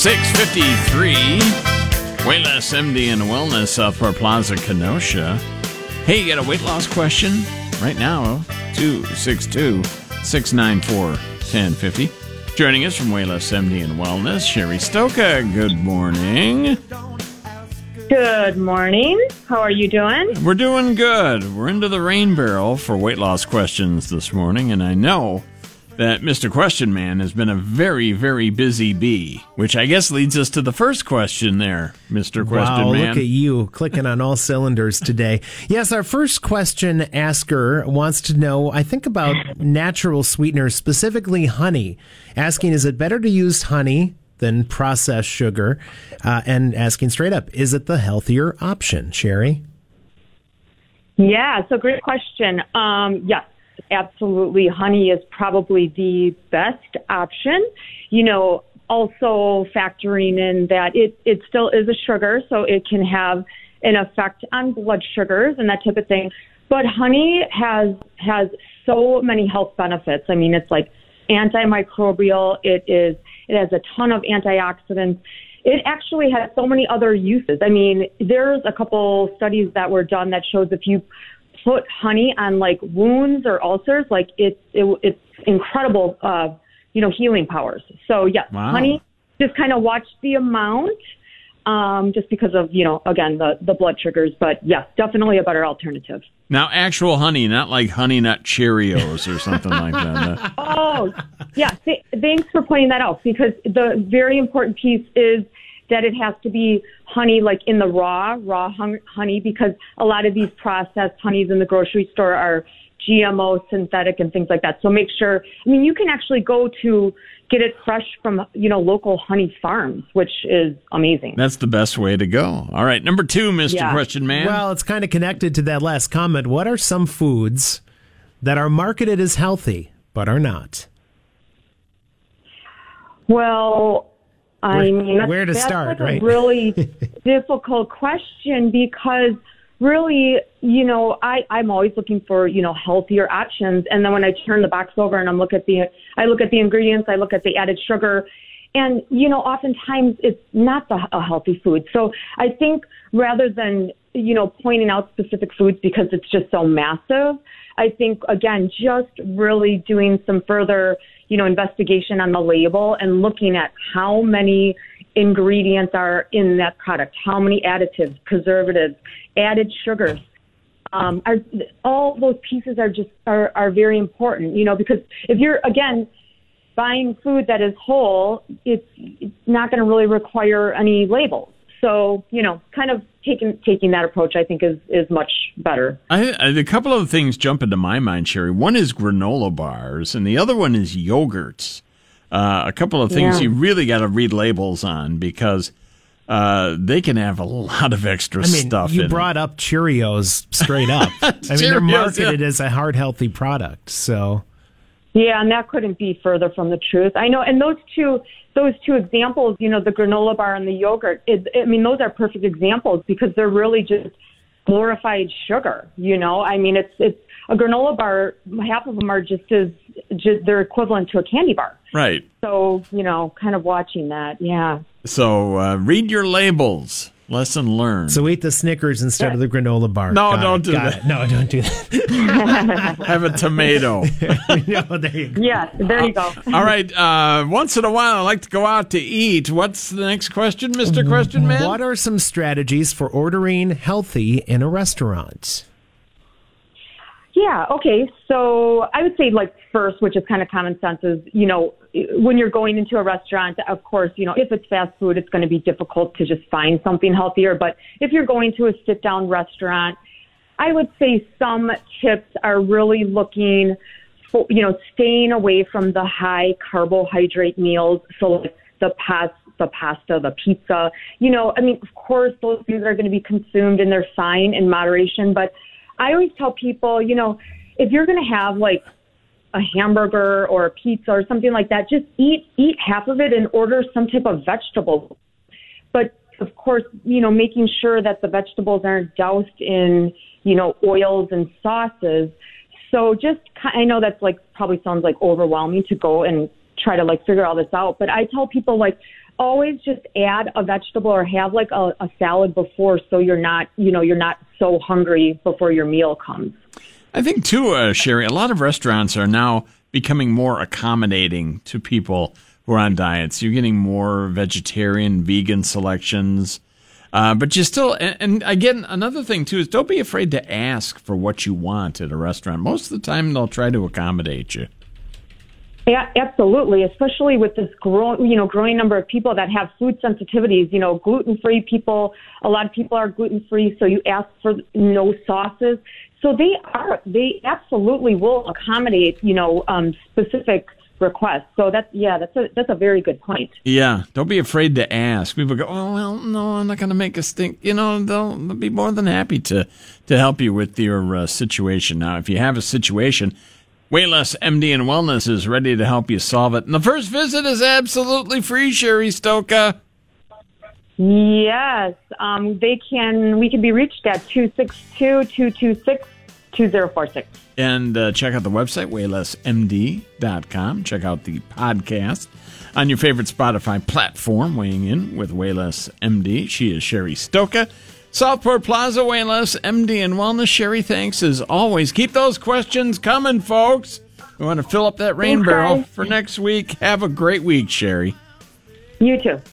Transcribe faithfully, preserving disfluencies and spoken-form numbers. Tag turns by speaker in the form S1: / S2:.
S1: six fifty-three. Way less M D and Wellness, Southport Plaza, Kenosha. Hey, you got a weight loss question? Right now, two six two, six nine four, one zero five zero. Joining us from Way less M D and Wellness, Sherry Stoka. Good morning.
S2: Good morning. How are you doing?
S1: We're doing good. We're into the rain barrel for weight loss questions this morning, and I know that Mister Question Man has been a very, very busy bee, which I guess leads us to the first question there, Mister Question
S3: wow,
S1: Man.
S3: Wow, look at you clicking on all cylinders today. Yes, our first question asker wants to know, I think, about natural sweeteners, specifically honey, asking, is it better to use honey than processed sugar? Uh, and asking straight up, is it the healthier option? Sherry?
S2: Yeah, so great question. Um, yes. Absolutely. Honey is probably the best option. You know, also factoring in that it, it still is a sugar, so it can have an effect on blood sugars and that type of thing. But honey has has so many health benefits. I mean, it's like antimicrobial. It is it has a ton of antioxidants. It actually has so many other uses. I mean, there's a couple studies that were done that shows if you put honey on like wounds or ulcers, like it, it it's incredible, uh, you know, healing powers. So yes,
S1: wow.
S2: Honey, just kind of watch the amount, um, just because of, you know, again, the, the blood sugars, but yes, definitely a better alternative.
S1: Now, actual honey, not like Honey Nut Cheerios or something like that.
S2: Oh, yeah. Th- thanks for pointing that out, because the very important piece is that it has to be honey like in the raw, raw hung- honey, because a lot of these processed honeys in the grocery store are G M O, synthetic, and things like that. So make sure, I mean, you can actually go to get it fresh from, you know, local honey farms, which is amazing.
S1: That's the best way to go. All right, number two, Mister
S2: Yeah.
S1: Question Man.
S3: Well, it's kind of connected to that last comment. What are some foods that are marketed as healthy but are not?
S2: Well, I
S3: Where,
S2: mean, that's,
S3: where to
S2: that's
S3: start,
S2: like
S3: right?
S2: a really difficult question, because really, you know, I, I'm always looking for, you know, healthier options. And then when I turn the box over and I'm look at the, I look at the ingredients, I look at the added sugar, and, you know, oftentimes it's not the, a healthy food. So I think rather than, you know, pointing out specific foods because it's just so massive, I think, again, just really doing some further, you know, investigation on the label and looking at how many ingredients are in that product, how many additives, preservatives, added sugars. Um, are, all those pieces are just are, are very important, you know, because if you're, again, buying food that is whole, it's, it's not going to really require any labels. So, you know, kind of taking taking that approach, I think, is, is much better.
S1: I, I, a couple of things jump into my mind, Sherry. One is granola bars, and the other one is yogurts. Uh, a couple of things
S2: Yeah.
S1: you really got to read labels on, because uh, they can have a lot of extra
S3: I mean,
S1: stuff
S3: you
S1: in
S3: brought up Cheerios straight up. I mean, they're
S1: Cheerios,
S3: marketed
S1: yeah.
S3: as a heart healthy product. So,
S2: Yeah, and that couldn't be further from the truth. I know, and those two those two examples, you know, the granola bar and the yogurt, it, I mean, those are perfect examples because they're really just glorified sugar, you know? I mean, it's it's a granola bar, half of them are just as, just, they're equivalent to a candy bar.
S1: Right.
S2: So, you know, kind of watching that, yeah.
S1: So uh, read your labels. Lesson learned.
S3: so eat the Snickers instead of the granola bar.
S1: No,
S3: Got
S1: don't
S3: it,
S1: do
S3: got
S1: that.
S3: it. No, don't do that.
S1: Have a tomato.
S3: No, there you go.
S2: Yeah, there you go.
S1: All right. Uh, once in a while, I like to go out to eat. What's the next question, Mister Question Man?
S3: What are some strategies for ordering healthy in a restaurant?
S2: Yeah, okay. So I would say, like, first, which is kind of common sense, is, you know, when you're going into a restaurant, of course, you know, if it's fast food, it's going to be difficult to just find something healthier. But if you're going to a sit-down restaurant, I would say some tips are really looking for, you know, staying away from the high carbohydrate meals. So like the pasta, the pasta, the pizza, you know, I mean, of course, those things are going to be consumed and they're fine in moderation. But I always tell people, you know, if you're going to have like a hamburger or a pizza or something like that, just eat eat half of it and order some type of vegetable. But of course, you know, making sure that the vegetables aren't doused in, you know, oils and sauces. So just, I know that's like, probably sounds like overwhelming to go and try to like figure all this out. But I tell people like always just add a vegetable or have like a, a salad before, so you're not, you know, you're not so hungry before your meal comes.
S1: I think too, uh, Sherry, a lot of restaurants are now becoming more accommodating to people who are on diets. You're getting more vegetarian, vegan selections. Uh, but you still, and, and again, another thing too is don't be afraid to ask for what you want at a restaurant. Most of the time, they'll try to accommodate you.
S2: Yeah, absolutely. Especially with this growing, you know, growing number of people that have food sensitivities. You know, gluten-free people. A lot of people are gluten-free, so you ask for no sauces. So they are, they absolutely will accommodate, you know, um, specific requests. So that's, yeah, that's a, that's a very good point.
S1: Yeah. Don't be afraid to ask. People go, oh, well, no, I'm not going to make a stink. You know, they'll, they'll be more than happy to, to help you with your uh, situation. Now, if you have a situation, Wayless M D and Wellness is ready to help you solve it. And the first visit is absolutely free, Sherry Stoka.
S2: Yes. Um, they can, we can be reached at two six two, two two six, two zero four six.
S1: And uh, check out the website, wayless m d dot com. Check out the podcast on your favorite Spotify platform, weighing in with Wayless M D. She is Sherry Stoka. Southport Plaza, Wayless M D and Wellness. Sherry, thanks as always. Keep those questions coming, folks. We want to fill up that rain
S2: Thanks,
S1: barrel
S2: guys.
S1: for next week. Have a great week, Sherry.
S2: You too.